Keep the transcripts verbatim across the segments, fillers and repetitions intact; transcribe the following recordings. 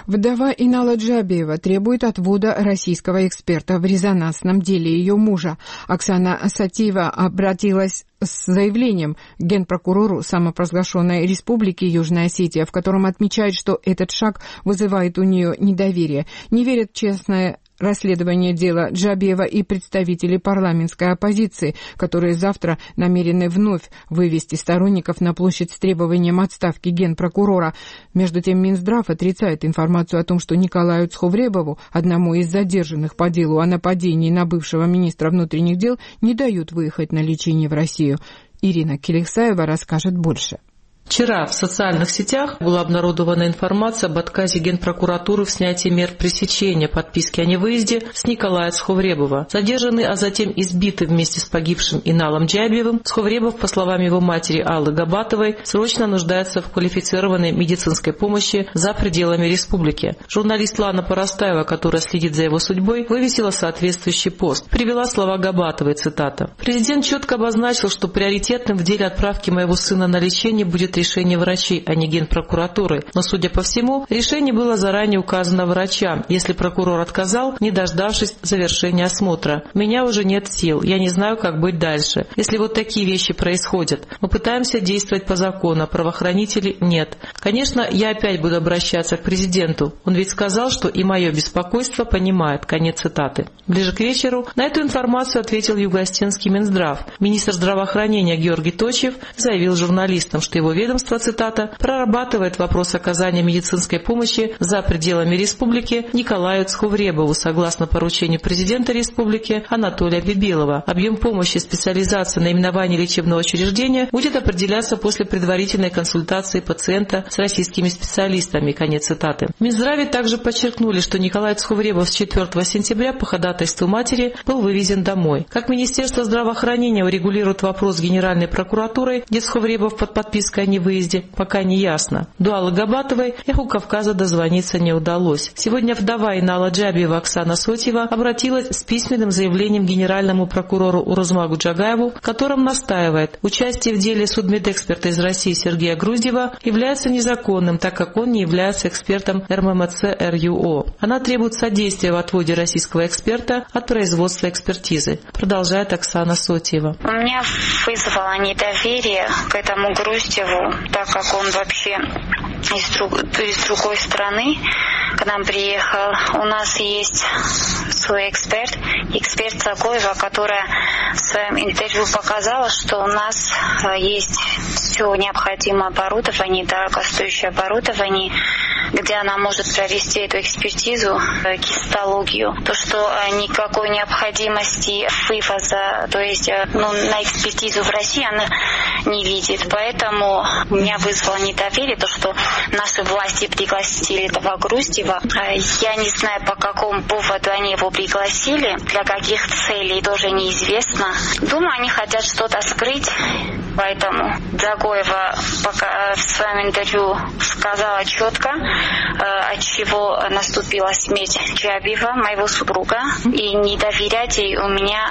Вдова Инала Джабиева требует отвода российского эксперта в резонансном деле ее мужа. Оксана Сотиева обратилась с заявлением к генпрокурору самопровозглашенной Республики Южная Осетия, в котором отмечает, что этот шаг вызывает у нее недоверие. Не верят в честное расследование дела Джабиева и представители парламентской оппозиции, которые завтра намерены вновь вывести сторонников на площадь с требованием отставки генпрокурора. Между тем, Минздрав отрицает информацию о том, что Николаю Цховребову, одному из задержанных по делу о нападении на бывшего министра внутренних дел, не дают выехать на лечение в Россию. Ирина Келексаева расскажет больше. Вчера в социальных сетях была обнародована информация об отказе Генпрокуратуры в снятии мер пресечения подписки о невыезде с Николая Цховребова. Задержанный, а затем избитый вместе с погибшим Иналом Джабиевым, Цховребов, по словам его матери Аллы Габатовой, срочно нуждается в квалифицированной медицинской помощи за пределами республики. Журналист Лана Поростаева, которая следит за его судьбой, вывесила соответствующий пост. Привела слова Габатовой, цитата. «Президент четко обозначил, что приоритетным в деле отправки моего сына на лечение будет решение врачей, а не Генпрокуратуры. Но, судя по всему, решение было заранее указано врачам, если прокурор отказал, не дождавшись завершения осмотра. У меня уже нет сил, я не знаю, как быть дальше. Если вот такие вещи происходят, мы пытаемся действовать по закону, а правоохранителей нет. Конечно, я опять буду обращаться к президенту. Он ведь сказал, что и мое беспокойство понимает». Конец цитаты. Ближе к вечеру на эту информацию ответил Юго-Осетинский Минздрав. Министр здравоохранения Георгий Точев заявил журналистам, что его ведомство, цитата, прорабатывает вопрос оказания медицинской помощи за пределами республики Николаю Цховребову согласно поручению президента республики Анатолия Бибилова. Объем помощи, специализация, наименование лечебного учреждения будет определяться после предварительной консультации пациента с российскими специалистами. Конец цитаты. В Минздраве также подчеркнули, что Николай Цховребов с четвёртого сентября по ходатайству матери был вывезен домой. Как Министерство здравоохранения урегулирует вопрос с Генеральной прокуратурой, где Цховребов под подпиской о невыезде, пока не ясно. До Аллы Габатовой «Эху Кавказа» дозвониться не удалось. Сегодня вдова Инала Джабиева Оксана Сотиева обратилась с письменным заявлением генеральному прокурору Урузмагу Джагаеву, в котором настаивает, участие в деле судмедэксперта из России Сергея Груздева является незаконным, так как он не является экспертом эр эм эм цэ эр ю о. Она требует содействия в отводе российского эксперта от производства экспертизы. Продолжает Оксана Сотиева. У меня вызвало недоверие к этому Груздеву, так как он вообще из, друг, из другой страны к нам приехал. У нас есть свой эксперт, эксперт Цагоева, которая в своем интервью показала, что у нас есть все необходимое оборудование, дорогостоящее оборудование, где она может провести эту экспертизу, гистологию. То, что никакой необходимости вывоза, то есть ну, на экспертизу в России она не видит. Поэтому меня вызвало недоверие, то, что наши власти пригласили этого Груздева. Я не знаю, по какому поводу они его пригласили, для каких целей, тоже неизвестно. Думаю, они хотят что-то скрыть, поэтому Джагаева пока в своем интервью сказала четко, от чего наступила смерть Джабиева, моего супруга, и не доверять ей у меня...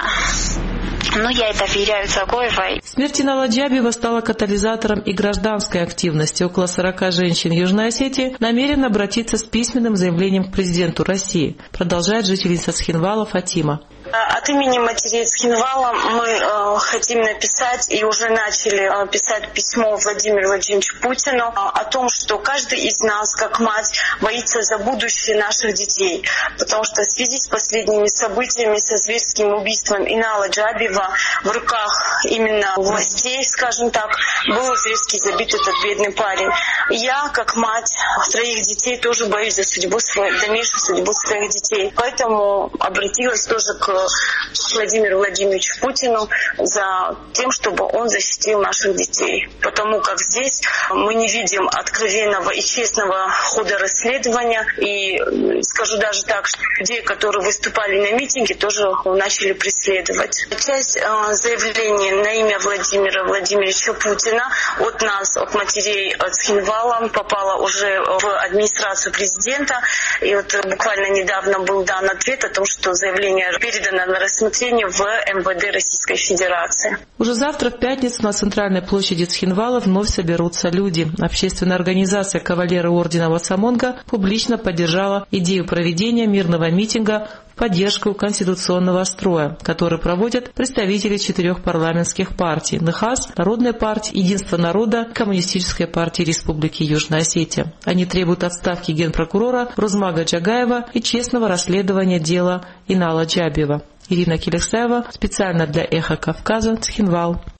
Ну, я это доверяю Цагоевой. Смерть Инала Джабиева стала катализатором и гражданской активности. Около сорока женщин Южной Осетии намерены обратиться с письменным заявлением к президенту России. Продолжает жительница Цхинвала Фатима. От имени матерей Цхинвала мы э, хотим написать и уже начали э, писать письмо Владимиру Владимировичу Путину э, о том, что каждый из нас, как мать, боится за будущее наших детей. Потому что в связи с последними событиями, со зверским убийством Инала Джабиева в руках именно властей, скажем так, был зверски забит этот бедный парень. Я, как мать троих детей, тоже боюсь за судьбу свою, дальнейшую судьбу своих детей. Поэтому обратилась тоже к Владимиру Владимировичу Путину за тем, чтобы он защитил наших детей. Потому как здесь мы не видим откровенного и честного хода расследования. И скажу даже так, что людей, которые выступали на митинге, тоже начали преследовать. Часть э, заявления на имя Владимира Владимировича Путина от нас, от матерей Цхинвала, попала уже в администрацию президента. И вот буквально недавно был дан ответ о том, что заявление передано передано на рассмотрение в эм вэ дэ Российской Федерации. Уже завтра, в пятницу, на центральной площади Цхинвала вновь соберутся люди. Общественная организация «Кавалеры ордена Вацамонга» публично поддержала идею проведения мирного митинга в поддержку конституционного строя, который проводят представители четырех парламентских партий – НХАС, Народной партии, Единства народа, Коммунистической партии Республики Южная Осетия. Они требуют отставки генпрокурора Рузмага Джагаева и честного расследования дела Инала Джабиева. Ирина Келексаева, специально для «Эхо Кавказа», Цхинвал.